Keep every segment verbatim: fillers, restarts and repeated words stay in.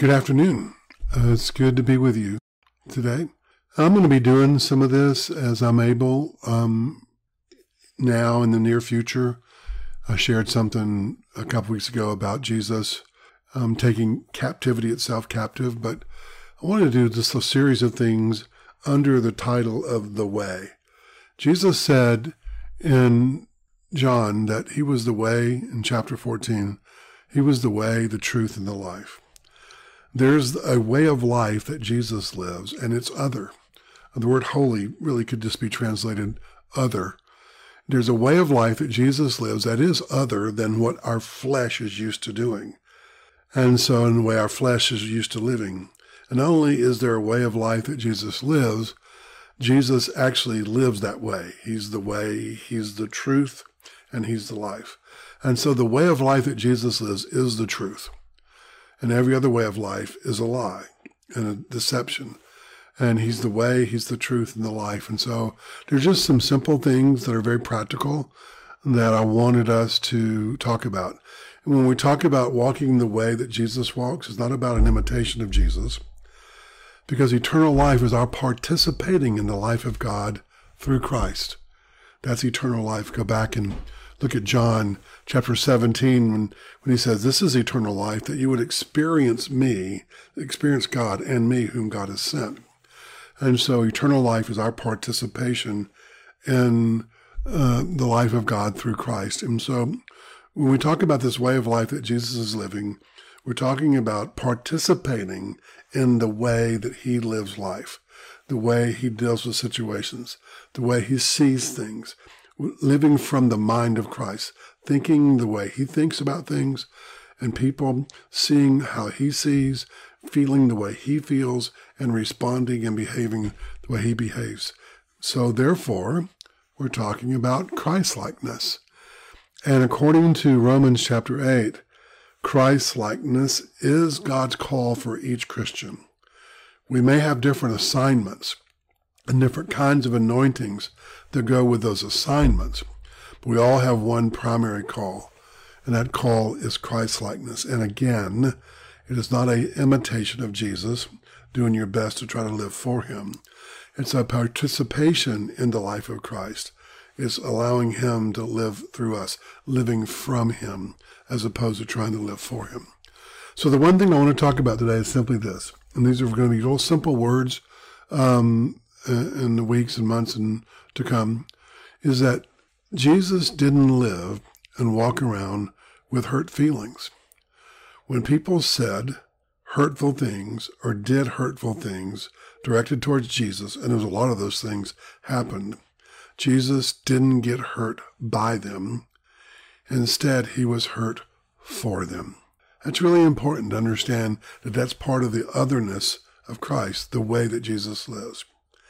Good afternoon. Uh, it's good to be with you today. I'm going to be doing some of this as I'm able um, now in the near future. I shared something a couple weeks ago about Jesus um, taking captivity itself captive, but I want to do just a series of things under the title of The Way. Jesus said in John that he was the way in chapter fourteen. He was the way, the truth, and the life. There's a way of life that Jesus lives, and it's other. The word holy really could just be translated other. There's a way of life that Jesus lives that is other than what our flesh is used to doing. And so in the way our flesh is used to living. And not only is there a way of life that Jesus lives, Jesus actually lives that way. He's the way, he's the truth, and he's the life. And so the way of life that Jesus lives is the truth. And every other way of life is a lie and a deception. And he's the way, he's the truth, and the life. And so there's just some simple things that are very practical that I wanted us to talk about. And when we talk about walking the way that Jesus walks, it's not about an imitation of Jesus, because eternal life is our participating in the life of God through Christ. That's eternal life. Go back and look at John chapter seventeen when, when he says, this is eternal life, that you would experience me, experience God and me whom God has sent. And so eternal life is our participation in uh, the life of God through Christ. And so when we talk about this way of life that Jesus is living, we're talking about participating in the way that he lives life, the way he deals with situations, the way he sees things, living from the mind of Christ, thinking the way he thinks about things, and people seeing how he sees, feeling the way he feels, and responding and behaving the way he behaves. So therefore, we're talking about Christ-likeness. And according to Romans chapter eight, Christ-likeness is God's call for each Christian. We may have different assignments and different kinds of anointings that go with those assignments, but we all have one primary call, and that call is Christ-likeness. And again, it is not an imitation of Jesus, doing your best to try to live for him. It's a participation in the life of Christ. It's allowing him to live through us, living from him, as opposed to trying to live for him. So the one thing I want to talk about today is simply this, and these are going to be little simple words um, in the weeks and months and to come, is that Jesus didn't live and walk around with hurt feelings. When people said hurtful things or did hurtful things directed towards Jesus, and there was a lot of those things happened, Jesus didn't get hurt by them. Instead, he was hurt for them. It's really important to understand that that's part of the otherness of Christ, the way that Jesus lives.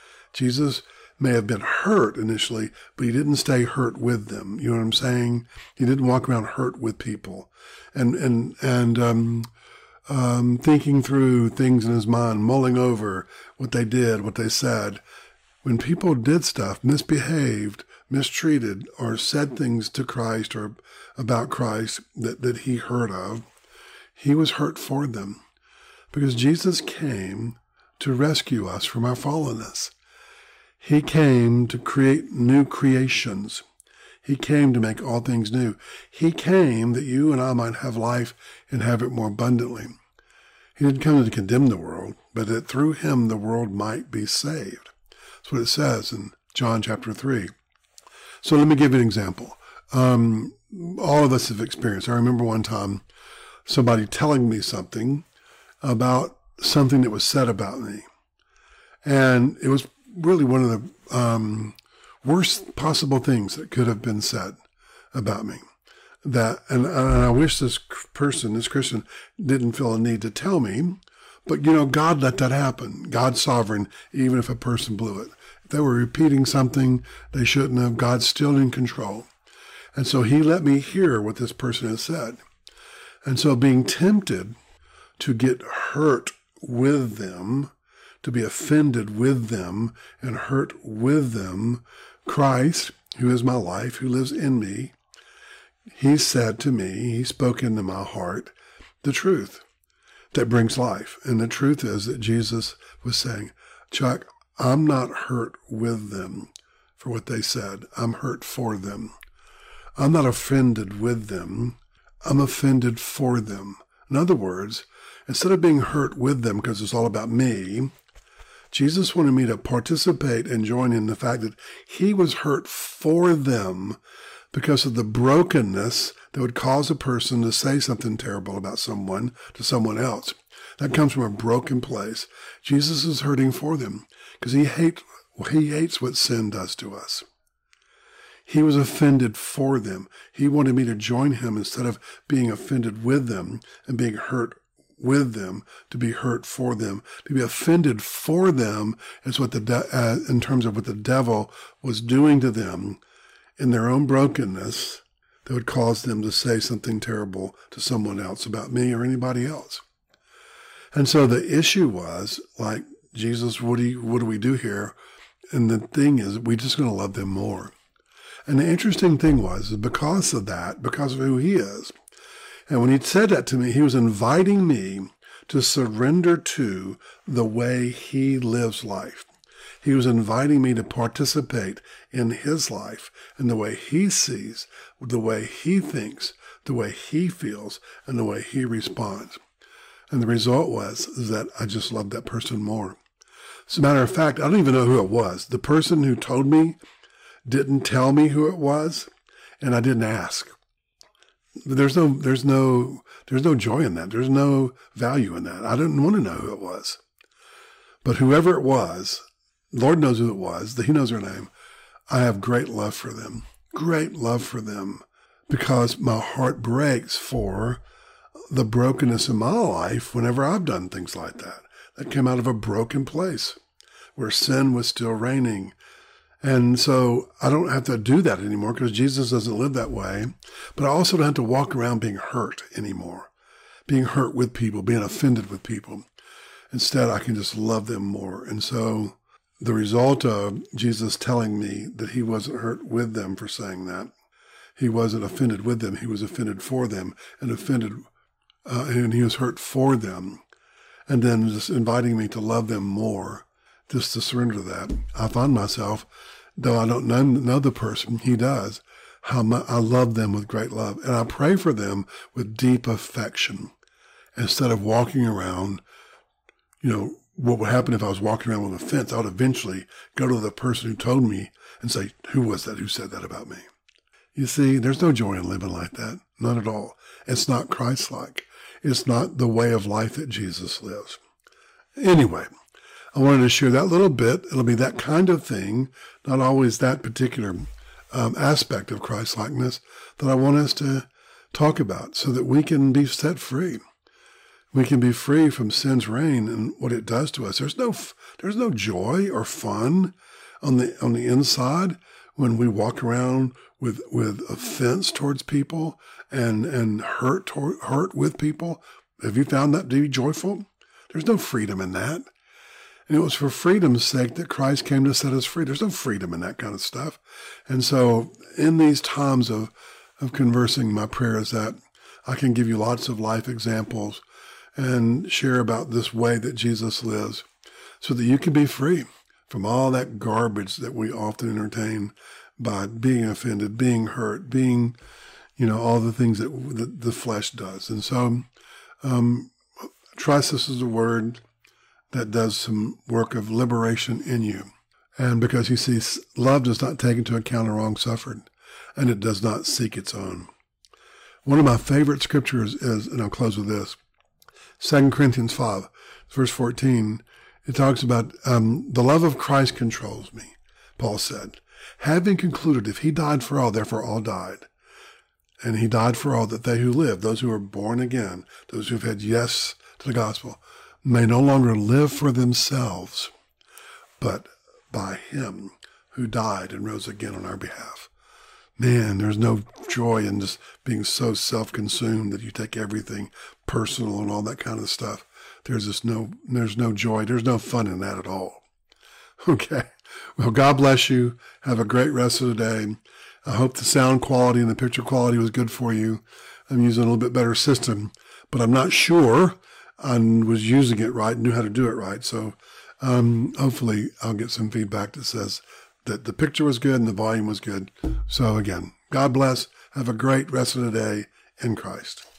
Jesus may have been hurt initially, but he didn't stay hurt with them. You know what I'm saying? He didn't walk around hurt with people and, and, and, um, um, thinking through things in his mind, mulling over what they did, what they said. When people did stuff, misbehaved, mistreated, or said things to Christ or about Christ that, that he heard of, he was hurt for them, because Jesus came to rescue us from our fallenness. He came to create new creations. He came to make all things new. He came that you and I might have life and have it more abundantly. He didn't come to condemn the world, but that through him the world might be saved. That's what it says in John chapter three. So let me give you an example. Um, all of us have experienced. I remember one time somebody telling me something about something that was said about me. And it was really one of the um, worst possible things that could have been said about me. That, and, and I wish this person, this Christian, didn't feel a need to tell me, but you know, God let that happen. God's sovereign, even if a person blew it. If they were repeating something they shouldn't have, God's still in control. And so he let me hear what this person has said. And so being tempted to get hurt with them, to be offended with them and hurt with them, Christ, who is my life, who lives in me, he said to me, he spoke into my heart, the truth. that brings life. And the truth is that Jesus was saying, Chuck, I'm not hurt with them for what they said. I'm hurt for them. I'm not offended with them. I'm offended for them. In other words, instead of being hurt with them because it's all about me, Jesus wanted me to participate and join in the fact that he was hurt for them because of the brokenness that would cause a person to say something terrible about someone to someone else. That comes from a broken place. Jesus is hurting for them because he hate, he hates what sin does to us. He was offended for them. He wanted me to join him instead of being offended with them and being hurt with them, to be hurt for them. To be offended for them is what the de- uh, in terms of what the devil was doing to them in their own brokenness that would cause them to say something terrible to someone else about me or anybody else. And so the issue was, like, Jesus, what do, you, what do we do here? And the thing is, we're just going to love them more. And the interesting thing was, is because of that, because of who he is, and when he said that to me, he was inviting me to surrender to the way he lives life. He was inviting me to participate in his life and the way he sees, the way he thinks, the way he feels, and the way he responds. And the result was is that I just loved that person more. As a matter of fact, I don't even know who it was. The person who told me didn't tell me who it was, and I didn't ask. There's no, there's no, there's no joy in that. There's no value in that. I didn't want to know who it was. But whoever it was, Lord knows who it was, that he knows their name. I have great love for them, great love for them, because my heart breaks for the brokenness in my life whenever I've done things like that. That came out of a broken place where sin was still reigning. And so I don't have to do that anymore because Jesus doesn't live that way. But I also don't have to walk around being hurt anymore, being hurt with people, being offended with people. Instead, I can just love them more. And so the result of Jesus telling me that he wasn't hurt with them for saying that, he wasn't offended with them, he was offended for them and offended, uh, and he was hurt for them. And then just inviting me to love them more, just to surrender to that. I find myself, though I don't know, know the person, he does, how much I love them with great love. And I pray for them with deep affection instead of walking around, you know, what would happen if I was walking around with a fence? I would eventually go to the person who told me and say, who was that who said that about me? You see, there's no joy in living like that. Not at all. It's not Christ-like. It's not the way of life that Jesus lives. Anyway, I wanted to share that little bit. It'll be that kind of thing, not always that particular um, aspect of Christ-likeness that I want us to talk about so that we can be set free. We can be free from sin's reign and what it does to us. There's no, there's no joy or fun on the on the inside when we walk around with with offense towards people and and hurt toward, hurt with people. Have you found that to be joyful? There's no freedom in that. And it was for freedom's sake that Christ came to set us free. There's no freedom in that kind of stuff. And so in these times of of conversing, my prayer is that I can give you lots of life examples and share about this way that Jesus lives so that you can be free from all that garbage that we often entertain by being offended, being hurt, being, you know, all the things that the, the flesh does. And so um, trust this is a word that does some work of liberation in you. And because you see, love does not take into account a wrong suffered, and it does not seek its own. One of my favorite scriptures is, and I'll close with this, Second Corinthians five, verse fourteen, it talks about um, the love of Christ controls me, Paul said. Having concluded, if he died for all, therefore all died. And he died for all, that they who live, those who are born again, those who have had yes to the gospel, may no longer live for themselves, but by him who died and rose again on our behalf. Man, there's no joy in just being so self-consumed that you take everything personal and all that kind of stuff. There's just no, there's no joy. There's no fun in that at all. Okay. Well, God bless you. Have a great rest of the day. I hope the sound quality and the picture quality was good for you. I'm using a little bit better system, but I'm not sure and was using it right, knew how to do it right. So um, hopefully I'll get some feedback that says that the picture was good and the volume was good. So again, God bless. Have a great rest of the day in Christ.